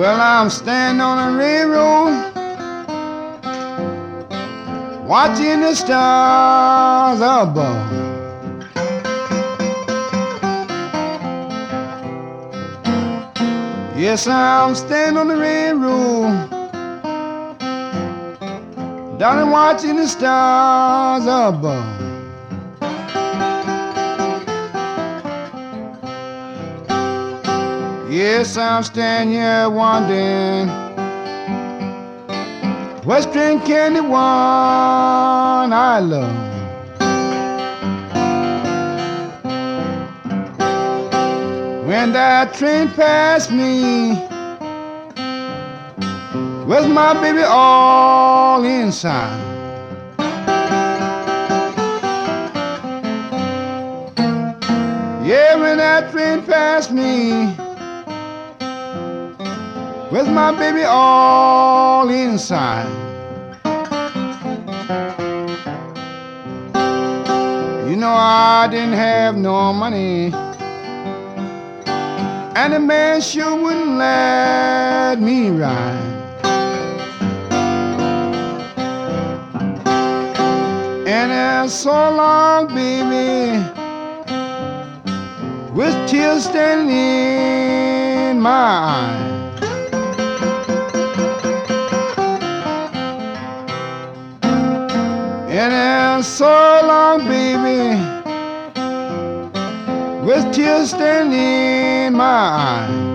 Well, I'm standing on the railroad, watching the stars above. Yes, I'm standing on the railroad, down and watching the stars above. Yes, I'm standing here wondering what train can the one I love? When that train passed me, was my baby all inside? Yeah, when that train passed me, with my baby all inside. You know I didn't have no money, and the man sure wouldn't let me ride. And it's so long, baby, with tears standing in my eyes. And it's so long, baby, with tears standing in my eyes.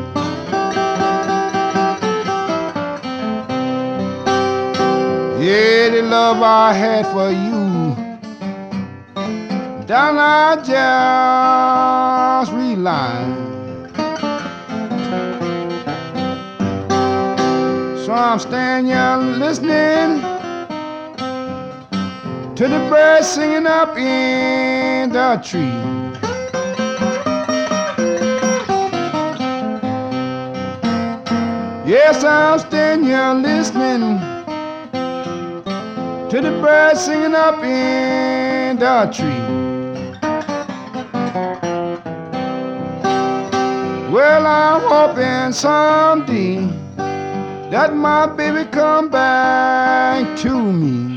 Yeah, the love I had for you, down I just realized. So I'm standing here listening to the birds singing up in the tree. Yes, I'm standing here listening to the birds singing up in the tree. Well, I'm hoping someday that my baby come back to me.